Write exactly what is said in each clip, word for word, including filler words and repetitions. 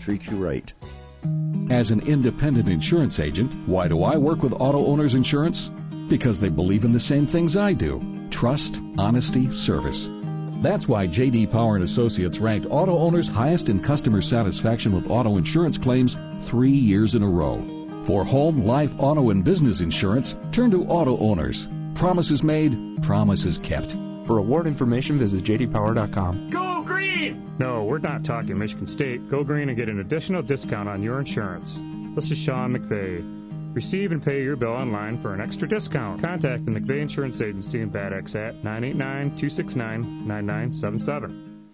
treat you right. As an independent insurance agent, why do I work with Auto Owners Insurance? Because they believe in the same things I do. Trust, honesty, service. That's why J D. Power and Associates ranked Auto Owners highest in customer satisfaction with auto insurance claims three years in a row. For home, life, auto, and business insurance, turn to Auto Owners. Promises made, promises kept. For award information, visit j d power dot com. Go Green! No, we're not talking Michigan State. Go Green and get an additional discount on your insurance. This is Sean McVeigh. Receive and pay your bill online for an extra discount. Contact the McVeigh Insurance Agency in Bad Axe at nine eight nine, two six nine, nine nine seven seven.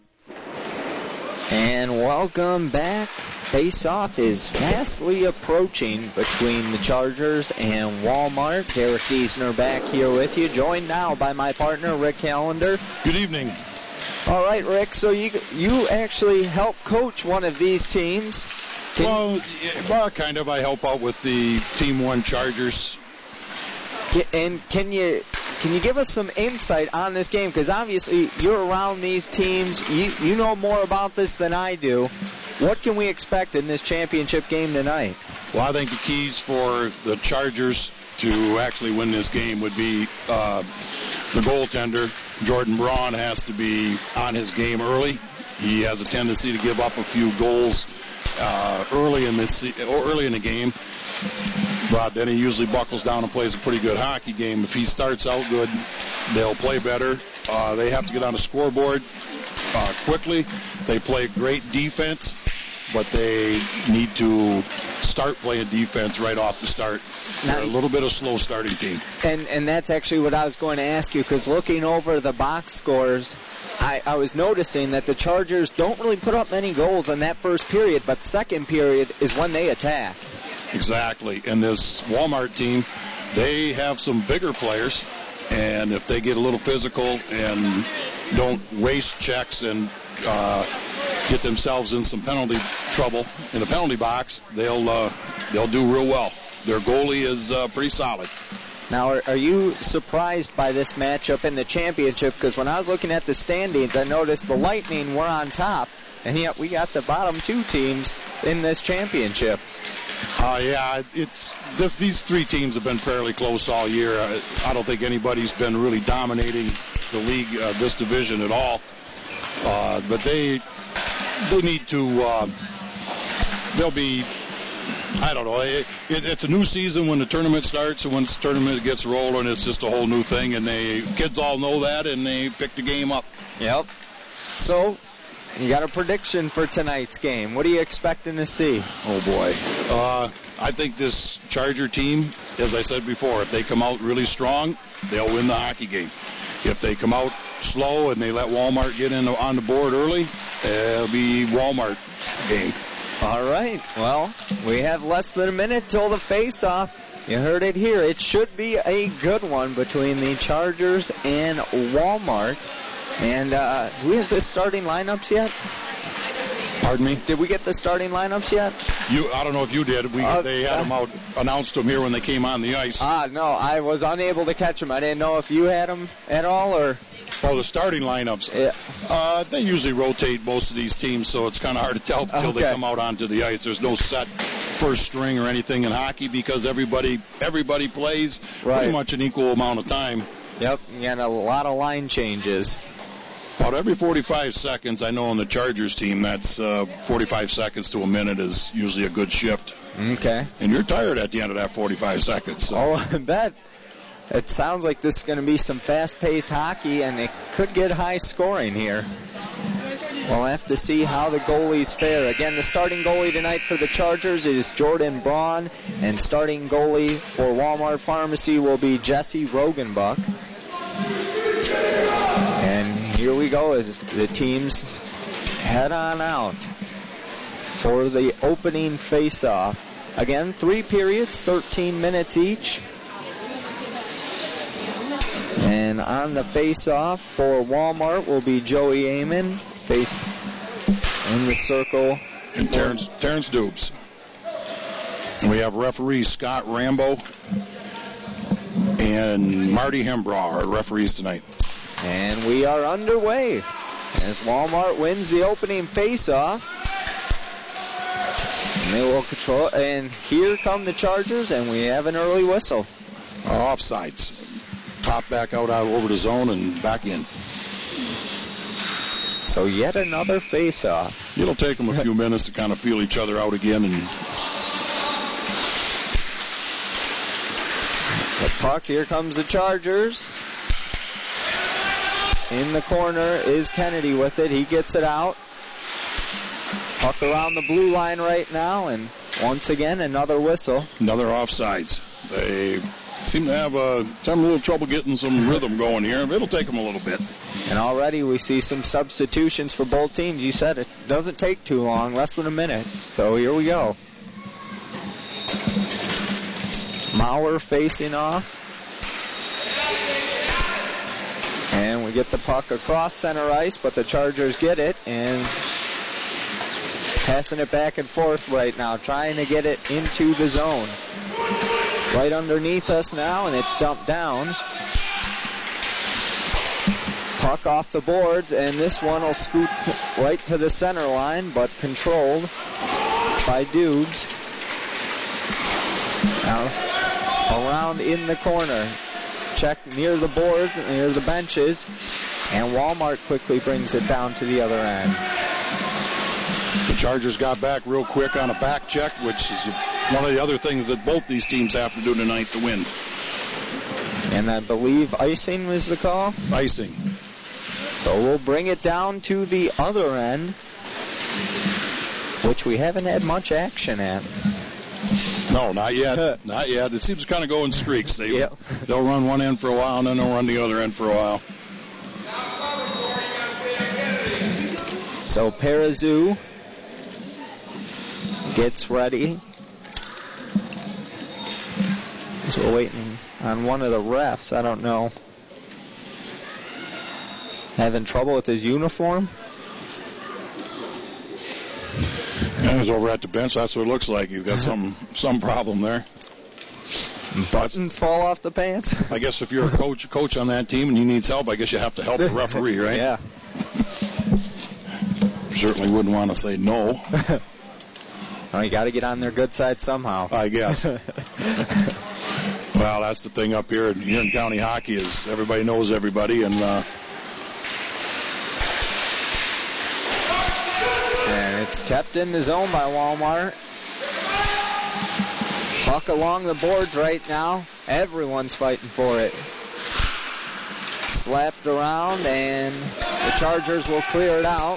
And welcome back. Face-off is fastly approaching between the Chargers and Walmart. Derek Giesner back here with you, joined now by my partner, Rick Callender. Good evening. All right, Rick, so you you actually help coach one of these teams. Can well, well, kind of. I help out with the Team One Chargers. And can you can you give us some insight on this game? Because obviously you're around these teams. You you know more about this than I do. What can we expect in this championship game tonight? Well, I think the keys for the Chargers to actually win this game would be uh, the goaltender. Jordan Braun has to be on his game early. He has a tendency to give up a few goals Uh, early in this or early in the game, but then he usually buckles down and plays a pretty good hockey game. If he starts out good, they'll play better. Uh, they have to get on the scoreboard uh, quickly. They play great defense, but they need to start playing defense right off the start. They're a little bit of a slow starting team. And and that's actually what I was going to ask you, because looking over the box scores, I, I was noticing that the Chargers don't really put up many goals in that first period, but second period is when they attack. Exactly. And this Walmart team, they have some bigger players, and if they get a little physical and don't waste checks and uh, get themselves in some penalty trouble in the penalty box, they'll uh, they'll do real well. Their goalie is uh, pretty solid. Now, are, are you surprised by this matchup in the championship? Because when I was looking at the standings, I noticed the Lightning were on top, and yet we got the bottom two teams in this championship. Uh, yeah, it's this. These three teams have been fairly close all year. I, I don't think anybody's been really dominating the league, uh, this division at all. Uh, but they they need to. Uh, they'll be. I don't know. It, it, it's a new season when the tournament starts, and when the tournament gets rolling, it's just a whole new thing. And they kids all know that, and they pick the game up. Yep. So, you got a prediction for tonight's game. What are you expecting to see? Oh, boy. Uh, I think this Charger team, as I said before, if they come out really strong, they'll win the hockey game. If they come out slow and they let Walmart get in on the board early, it'll be Walmart's game. All right. Well, we have less than a minute till the face-off. You heard it here. It should be a good one between the Chargers and Walmart. And uh, do we have the starting lineups yet? Pardon me? Did we get the starting lineups yet? You, I don't know if you did. We uh, they had them out, announced them here when they came on the ice. Ah, no, I was unable to catch them. I didn't know if you had them at all or. Oh, the starting lineups. Yeah. Uh, they usually rotate most of these teams, so it's kind of hard to tell until okay. they come out onto the ice. There's no set first string or anything in hockey because everybody everybody plays right. pretty much an equal amount of time. Yep, and a lot of line changes. About every forty-five seconds, I know on the Chargers team, that's uh, forty-five seconds to a minute is usually a good shift. Okay. And you're tired at the end of that forty-five seconds. So. Oh, I bet. It sounds like this is going to be some fast-paced hockey, and it could get high scoring here. We'll have to see how the goalies fare. Again, the starting goalie tonight for the Chargers is Jordan Braun, and starting goalie for Walmart Pharmacy will be Jesse Rogenbuck. And here we go as the teams head on out for the opening face-off. Again, three periods, thirteen minutes each. And on the face-off for Walmart will be Joey Amon, face in the circle. And Terrence, Terrence Dubes. And we have referee Scott Rambo and Marty Hembraw are referees tonight. And we are underway as Walmart wins the opening face-off. control. And here come the Chargers, and we have an early whistle. Uh, offsides. Pop back out, out over the zone and back in. So yet another face-off. It'll take them a few minutes to kind of feel each other out again. And the puck, here comes the Chargers. In the corner is Kennedy with it. He gets it out. Puck around the blue line right now, and once again, another whistle. Another offsides. They seem to have uh, some little trouble getting some rhythm going here. It'll take them a little bit. And already we see some substitutions for both teams. You said it doesn't take too long, less than a minute. So here we go. Maurer facing off. And we get the puck across center ice, but the Chargers get it and passing it back and forth right now, trying to get it into the zone. Right underneath us now, and it's dumped down. Puck off the boards, and this one will scoot right to the center line, but controlled by Dubes. Now, around in the corner. Check near the boards, near the benches, and Walmart quickly brings it down to the other end. The Chargers got back real quick on a back check, which is one of the other things that both these teams have to do tonight to win. And I believe icing was the call? Icing. So we'll bring it down to the other end, which we haven't had much action at. No, not yet. Not yet. It seems to kind of go in streaks. They, yep. They'll run one end for a while, and then they'll run the other end for a while. So Perazou gets ready. So we're waiting on one of the refs. I don't know. Having trouble with his uniform? Yeah, he's over at the bench. That's what it looks like. He's got some some problem there. Button fall off the pants? I guess if you're a coach coach on that team and he needs help, I guess you have to help the referee, right? Yeah. Certainly wouldn't want to say no. Well, you got to get on their good side somehow. I guess. Well, that's the thing up here in, here in county hockey is everybody knows everybody, and uh, and it's kept in the zone by Walmart. Puck along the boards right now. Everyone's fighting for it. Slapped around, and the Chargers will clear it out.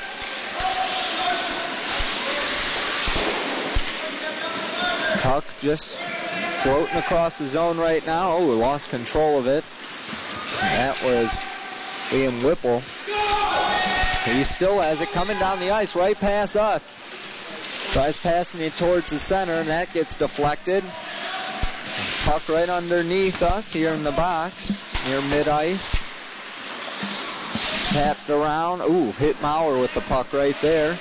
Puck just floating across the zone right now. Oh, we lost control of it. That was Liam Whipple. He still has it coming down the ice right past us. Tries passing it towards the center, and that gets deflected. Puck right underneath us here in the box, near mid-ice. Tapped around. Ooh, hit Maurer with the puck right there.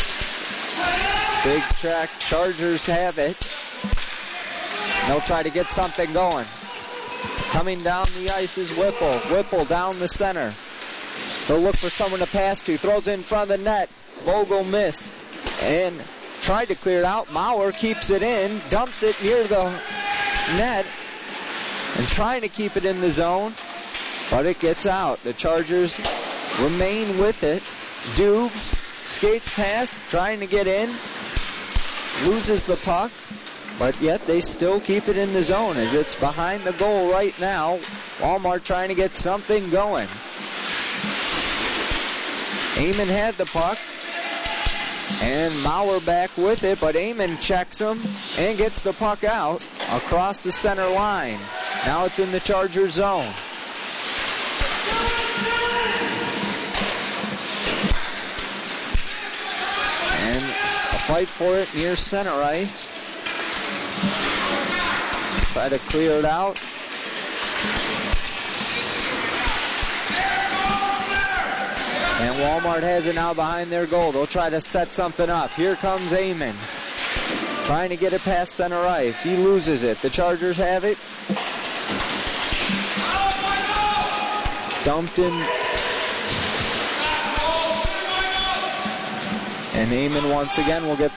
Big check. Chargers have it. They'll try to get something going. Coming down the ice is Whipple. Whipple down the center. They'll look for someone to pass to. Throws it in front of the net. Vogel missed. And tried to clear it out. Maurer keeps it in. Dumps it near the net. And trying to keep it in the zone. But it gets out. The Chargers remain with it. Dubes skates past. Trying to get in. Loses the puck. But yet they still keep it in the zone as it's behind the goal right now. Walmart trying to get something going. Eamon had the puck. And Maurer back with it, but Eamon checks him and gets the puck out across the center line. Now it's in the Charger zone. And a fight for it near center ice. Try to clear it out. And Walmart has it now behind their goal. They'll try to set something up. Here comes Eamon. Trying to get it past center ice. He loses it. The Chargers have it. Dumped in. And Eamon once again will get